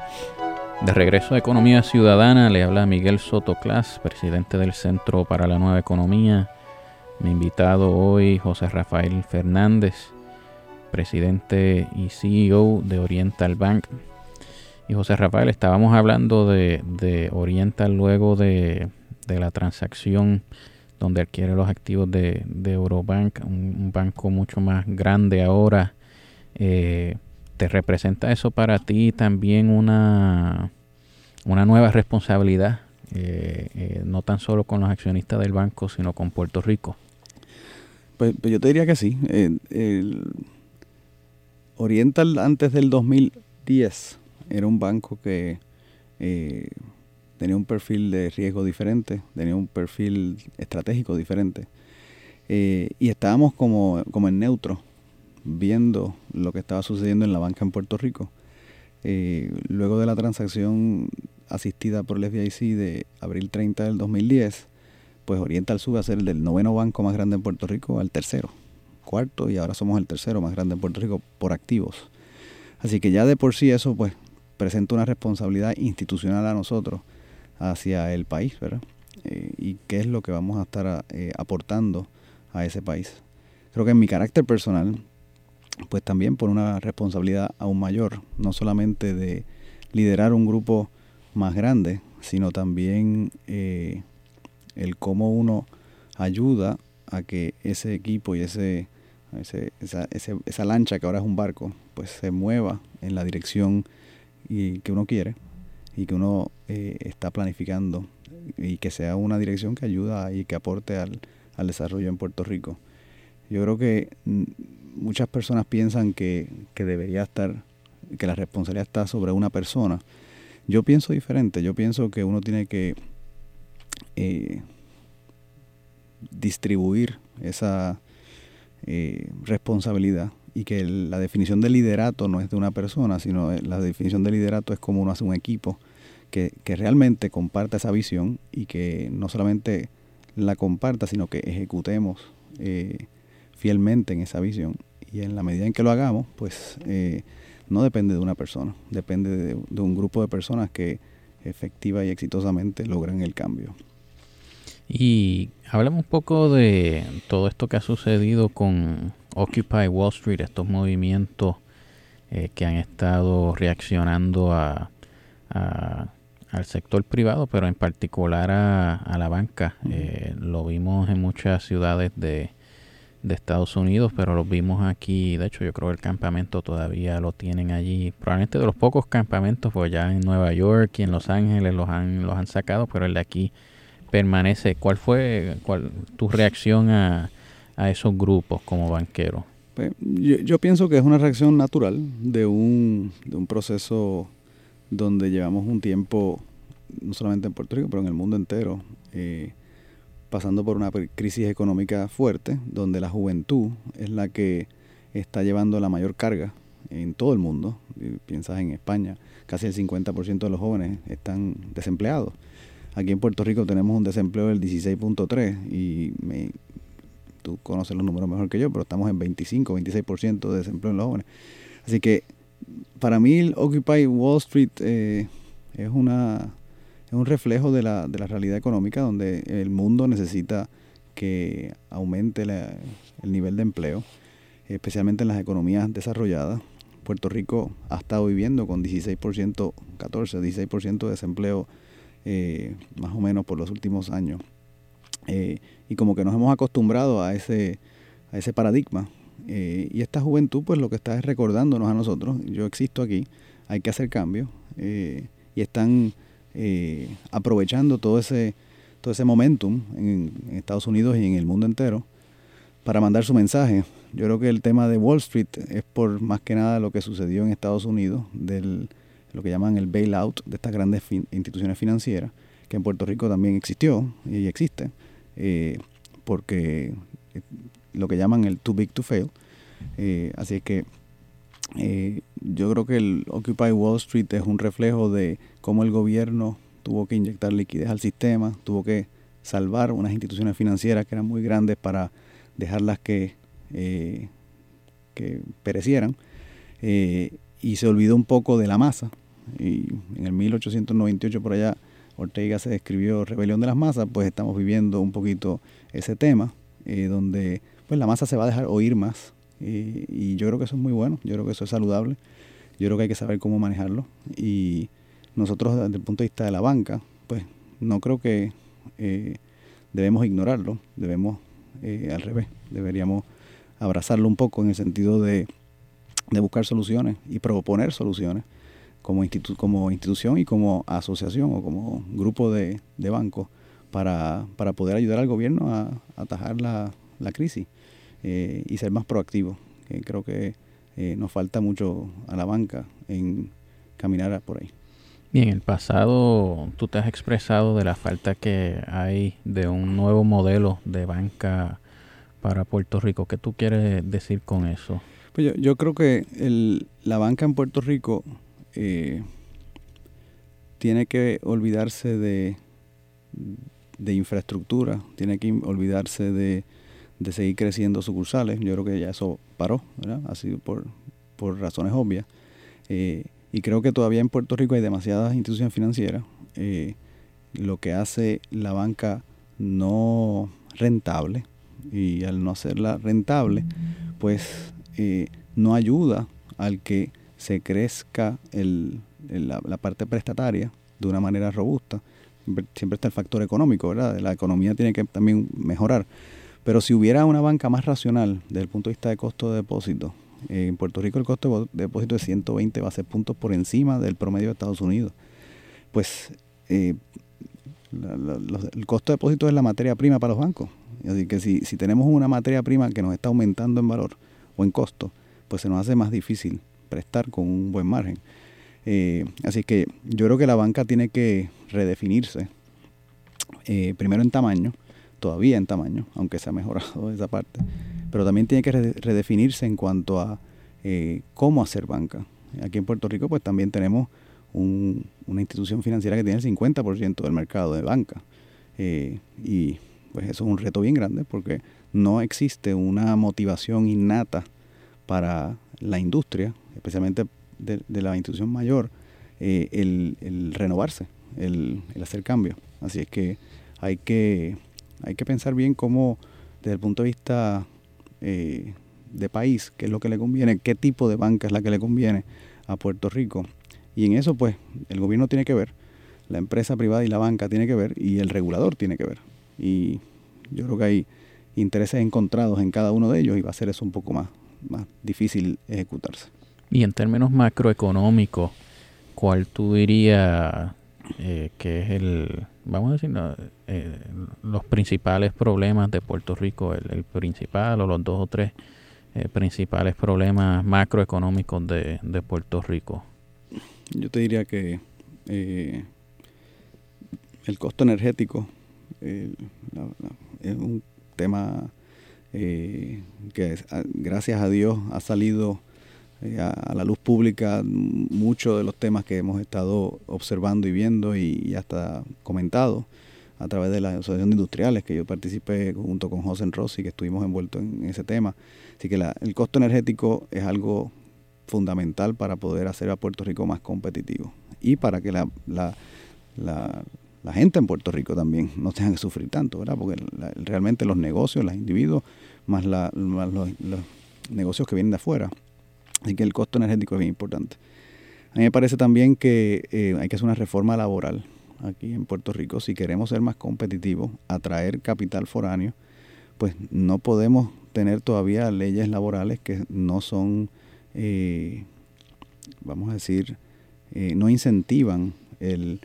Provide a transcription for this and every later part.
De regreso a Economía Ciudadana, le habla Miguel Soto Clas, presidente del Centro para la Nueva Economía. Mi invitado hoy, José Rafael Fernández, presidente y CEO de Oriental Bank. Y José Rafael, estábamos hablando de Oriental luego de la transacción donde adquiere los activos de Eurobank, un banco mucho más grande ahora. ¿Te representa eso para ti también una nueva responsabilidad, no tan solo con los accionistas del banco, sino con Puerto Rico? Pues yo te diría que sí. Oriental antes del 2010 era un banco que tenía un perfil de riesgo diferente, tenía un perfil estratégico diferente, y estábamos como en neutro, viendo lo que estaba sucediendo en la banca en Puerto Rico. Luego de la transacción asistida por el FDIC de abril 30 del 2010, pues Oriental sube a ser el del 9º banco más grande en Puerto Rico al 3º, 4º, y ahora somos el 3º más grande en Puerto Rico por activos. Así que ya de por sí eso pues presenta una responsabilidad institucional a nosotros hacia el país, ¿verdad? Y qué es lo que vamos a estar aportando a ese país. Creo que en mi carácter personal, pues también por una responsabilidad aún mayor, no solamente de liderar un grupo más grande, sino también el cómo uno ayuda a que ese equipo y esa lancha que ahora es un barco, pues se mueva en la dirección que uno quiere y que uno está planificando, y que sea una dirección que ayuda y que aporte al desarrollo en Puerto Rico. Yo creo que muchas personas piensan que debería estar, que la responsabilidad está sobre una persona. Yo pienso diferente. Yo pienso que uno tiene que distribuir esa responsabilidad, y que la definición de liderato no es de una persona, sino la definición de liderato es como uno hace un equipo que realmente comparta esa visión, y que no solamente la comparta, sino que ejecutemos fielmente en esa visión. Y en la medida en que lo hagamos, pues no depende de una persona, depende de un grupo de personas que efectiva y exitosamente logran el cambio. Y hablamos un poco de todo esto que ha sucedido con Occupy Wall Street, estos movimientos que han estado reaccionando al sector privado, pero en particular a la banca. Lo vimos en muchas ciudades de Estados Unidos, pero lo vimos aquí. De hecho, yo creo que el campamento todavía lo tienen allí. Probablemente de los pocos campamentos, pues ya en Nueva York y en Los Ángeles los han sacado, pero el de aquí permanece. ¿Cuál fue tu reacción a esos grupos como banquero? Pues, yo pienso que es una reacción natural de un proceso donde llevamos un tiempo, no solamente en Puerto Rico, pero en el mundo entero, pasando por una crisis económica fuerte, donde la juventud es la que está llevando la mayor carga en todo el mundo. Piensas en España, casi el 50% de los jóvenes están desempleados. Aquí en Puerto Rico tenemos un desempleo del 16.3 y tú conoces los números mejor que yo, pero estamos en 25-26% de desempleo en los jóvenes. Así que para mí el Occupy Wall Street es un reflejo de la realidad económica, donde el mundo necesita que aumente el nivel de empleo, especialmente en las economías desarrolladas. Puerto Rico ha estado viviendo con 16% de desempleo más o menos por los últimos años. Y como que nos hemos acostumbrado a ese paradigma. Y esta juventud pues lo que está es recordándonos a nosotros: yo existo aquí, hay que hacer cambios, y están aprovechando todo ese momentum en Estados Unidos y en el mundo entero para mandar su mensaje. Yo creo que el tema de Wall Street es por más que nada lo que sucedió en Estados Unidos, lo que llaman el bailout de estas grandes instituciones financieras, que en Puerto Rico también existió y existe, porque lo que llaman el too big to fail. Así que yo creo que el Occupy Wall Street es un reflejo de cómo el gobierno tuvo que inyectar liquidez al sistema, tuvo que salvar unas instituciones financieras que eran muy grandes para dejarlas que perecieran, y se olvidó un poco de la masa, y en el 1898 por allá Ortega se escribió Rebelión de las Masas, pues estamos viviendo un poquito ese tema, donde pues la masa se va a dejar oír más, y yo creo que eso es muy bueno, yo creo que eso es saludable, yo creo que hay que saber cómo manejarlo, y nosotros desde el punto de vista de la banca, pues no creo que debemos ignorarlo, debemos al revés, deberíamos abrazarlo un poco en el sentido de buscar soluciones y proponer soluciones como institución y como asociación o como grupo de bancos para poder ayudar al gobierno a atajar la crisis y ser más proactivo. Creo que nos falta mucho a la banca en caminar por ahí. Y en el pasado tú te has expresado de la falta que hay de un nuevo modelo de banca para Puerto Rico. ¿Qué tú quieres decir con eso? Pues yo creo que la banca en Puerto Rico tiene que olvidarse de infraestructura, tiene que olvidarse de seguir creciendo sucursales. Yo creo que ya eso paró, ¿verdad? Ha sido por razones obvias. Y creo que todavía en Puerto Rico hay demasiadas instituciones financieras, lo que hace la banca no rentable, y al no hacerla rentable, pues no ayuda al que se crezca la parte prestataria de una manera robusta. Siempre está el factor económico, ¿verdad? La economía tiene que también mejorar. Pero si hubiera una banca más racional desde el punto de vista de costo de depósito, en Puerto Rico el costo de depósito es 120 bases puntos por encima del promedio de Estados Unidos. Pues el costo de depósito es la materia prima para los bancos. Así que si tenemos una materia prima que nos está aumentando en valor o en costo, pues se nos hace más difícil prestar con un buen margen. Así que yo creo que la banca tiene que redefinirse, primero en tamaño, todavía en tamaño, aunque se ha mejorado esa parte, pero también tiene que redefinirse en cuanto a cómo hacer banca. Aquí en Puerto Rico pues también tenemos una institución financiera que tiene el 50% del mercado de banca, y pues eso es un reto bien grande porque no existe una motivación innata para la industria, especialmente de la institución mayor, el renovarse, el hacer cambios. Así es que hay que pensar bien cómo, desde el punto de vista de país, qué es lo que le conviene, qué tipo de banca es la que le conviene a Puerto Rico. Y en eso, pues, el gobierno tiene que ver, la empresa privada y la banca tiene que ver, y el regulador tiene que ver. Y yo creo que hay intereses encontrados en cada uno de ellos y va a ser eso un poco más difícil ejecutarse. Y en términos macroeconómicos, ¿cuál tú dirías que es vamos a decir, los principales problemas de Puerto Rico, el principal o los 2 o 3 principales problemas macroeconómicos de Puerto Rico? Yo te diría que el costo energético es un tema que gracias a Dios ha salido a la luz pública muchos de los temas que hemos estado observando y viendo y hasta comentado a través de la Asociación de Industriales, que yo participé junto con José Rossi, que estuvimos envueltos en ese tema. Así que el costo energético es algo fundamental para poder hacer a Puerto Rico más competitivo y para que la gente en Puerto Rico también no tenga que sufrir tanto, ¿verdad? Porque realmente los negocios, los individuos, más los negocios que vienen de afuera. Así que el costo energético es bien importante. A mí me parece también que hay que hacer una reforma laboral aquí en Puerto Rico. Si queremos ser más competitivos, atraer capital foráneo, pues no podemos tener todavía leyes laborales que no son, vamos a decir, no incentivan el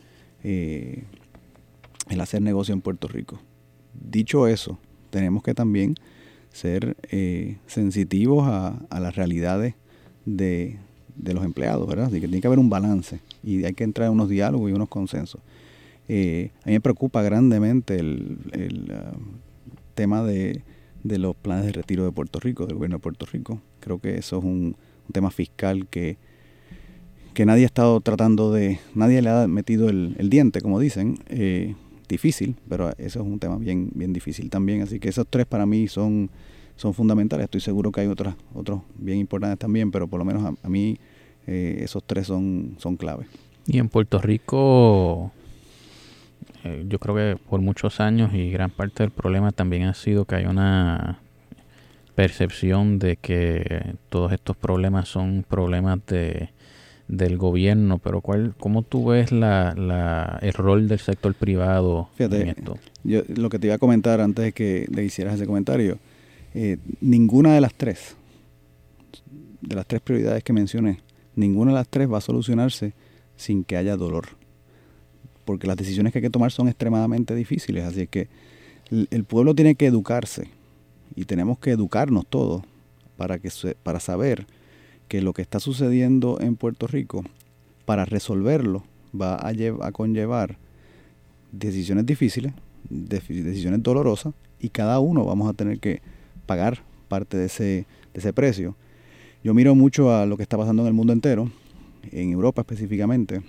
hacer negocio en Puerto Rico. Dicho eso, tenemos que también ser sensitivos a las realidades de los empleados, ¿verdad? Así que tiene que haber un balance y hay que entrar en unos diálogos y unos consensos. A mí me preocupa grandemente el tema de los planes de retiro de Puerto Rico, del gobierno de Puerto Rico. Creo que eso es un tema fiscal que nadie ha estado tratando nadie le ha metido el diente, como dicen. Difícil, pero eso es un tema bien, bien difícil también. Así que esos 3 para mí son fundamentales. Estoy seguro que hay otros bien importantes también, pero por lo menos a mí esos 3 son claves. Y en Puerto Rico, yo creo que por muchos años y gran parte del problema también ha sido que hay una percepción de que todos estos problemas son problemas del gobierno, pero ¿cómo tú ves el rol del sector privado en esto? Yo lo que te iba a comentar antes de que le hicieras ese comentario, ninguna de las tres prioridades que mencioné, ninguna de las tres va a solucionarse sin que haya dolor, porque las decisiones que hay que tomar son extremadamente difíciles, así que el pueblo tiene que educarse y tenemos que educarnos todos para saber que lo que está sucediendo en Puerto Rico, para resolverlo, va a conllevar decisiones difíciles, decisiones dolorosas, y cada uno vamos a tener que pagar parte de ese precio. Yo miro mucho a lo que está pasando en el mundo entero, en Europa específicamente,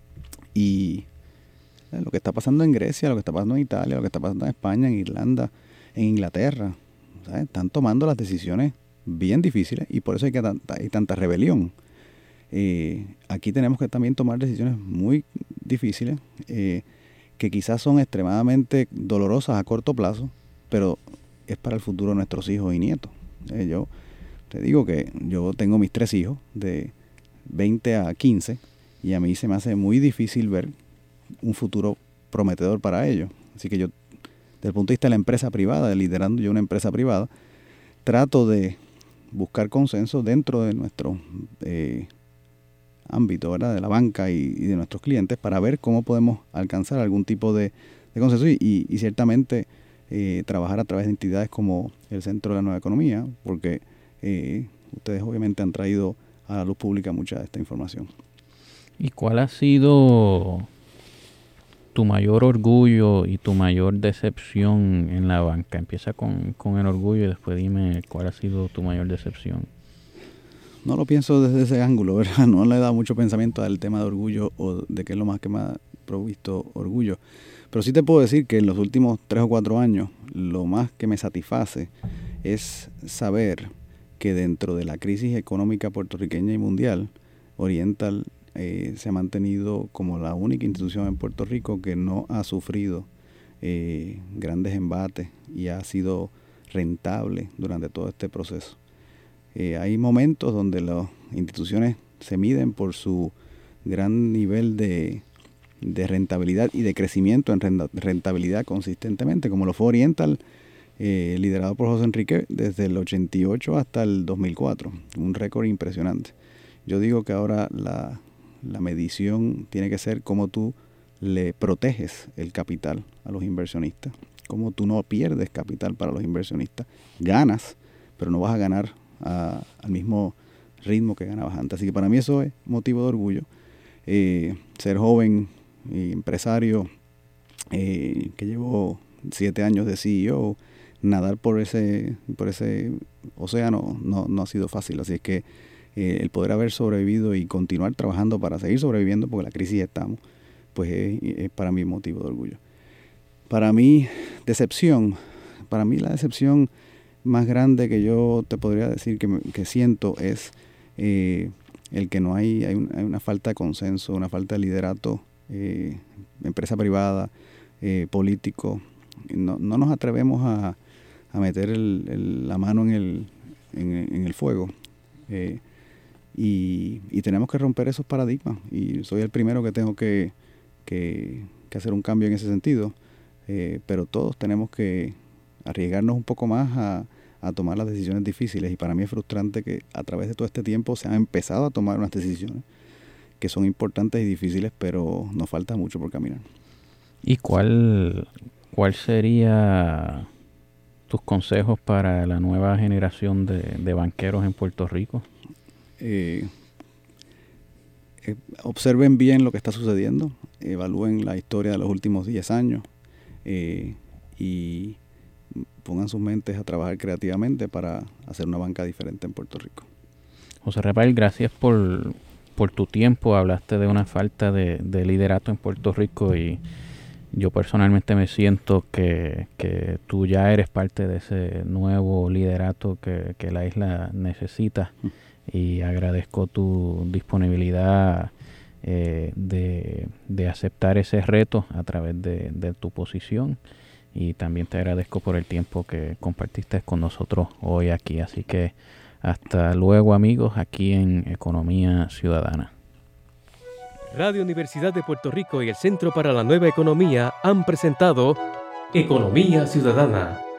y lo que está pasando en Grecia, lo que está pasando en Italia, lo que está pasando en España, en Irlanda, en Inglaterra, ¿sabes? Están tomando las decisiones bien difíciles y por eso hay tanta rebelión. Aquí tenemos que también tomar decisiones muy difíciles, que quizás son extremadamente dolorosas a corto plazo, pero es para el futuro de nuestros hijos y nietos. Yo te digo que yo tengo mis 3 hijos de 20 a 15 y a mí se me hace muy difícil ver un futuro prometedor para ellos. Así que yo, desde el punto de vista de la empresa privada, liderando yo una empresa privada, trato de buscar consenso dentro de nuestro ámbito, ¿verdad?, de la banca y de nuestros clientes, para ver cómo podemos alcanzar algún tipo de consenso y ciertamente trabajar a través de entidades como el Centro de la Nueva Economía, porque ustedes obviamente han traído a la luz pública mucha de esta información. ¿Y cuál ha sido tu mayor orgullo y tu mayor decepción en la banca? Empieza con el orgullo y después dime cuál ha sido tu mayor decepción. No lo pienso desde ese ángulo, ¿verdad? No le he dado mucho pensamiento al tema de orgullo o de qué es lo más que me ha provisto orgullo. Pero sí te puedo decir que en los últimos 3 o 4 años, lo más que me satisface es saber que dentro de la crisis económica puertorriqueña y mundial, Oriental se ha mantenido como la única institución en Puerto Rico que no ha sufrido grandes embates y ha sido rentable durante todo este proceso. Hay momentos donde las instituciones se miden por su gran nivel de rentabilidad y de crecimiento en rentabilidad consistentemente, como lo fue Oriental, liderado por José Enrique desde el 88 hasta el 2004, un récord impresionante. Yo digo que ahora la medición tiene que ser cómo tú le proteges el capital a los inversionistas, cómo tú no pierdes capital para los inversionistas, ganas, pero no vas a ganar al mismo ritmo que ganabas antes. Así que para mí eso es motivo de orgullo. Ser joven y empresario, que llevo 7 años de CEO, nadar por ese océano no ha sido fácil. Así es que el poder haber sobrevivido y continuar trabajando para seguir sobreviviendo, porque la crisis estamos, pues es para mí motivo de orgullo. Para mí, la decepción más grande que yo te podría decir que siento es el que no hay una falta de consenso, una falta de liderato, empresa privada, político. No nos atrevemos a meter la mano en el fuego. Y tenemos que romper esos paradigmas. Y soy el primero que tengo que hacer un cambio en ese sentido. Pero todos tenemos que arriesgarnos un poco más a tomar las decisiones difíciles. Y para mí es frustrante que a través de todo este tiempo se han empezado a tomar unas decisiones que son importantes y difíciles, pero nos falta mucho por caminar. ¿Y cuál sería tus consejos para la nueva generación de banqueros en Puerto Rico? Observen bien lo que está sucediendo, evalúen la historia de los últimos 10 años y pongan sus mentes a trabajar creativamente para hacer una banca diferente en Puerto Rico. José Rafael, gracias por tu tiempo. Hablaste de una falta de liderato en Puerto Rico y yo personalmente me siento que tú ya eres parte de ese nuevo liderato que la isla necesita. Y agradezco tu disponibilidad de aceptar ese reto a través de tu posición, y también te agradezco por el tiempo que compartiste con nosotros hoy aquí. Así que hasta luego, amigos, aquí en Economía Ciudadana. Radio Universidad de Puerto Rico y el Centro para la Nueva Economía han presentado Economía Ciudadana.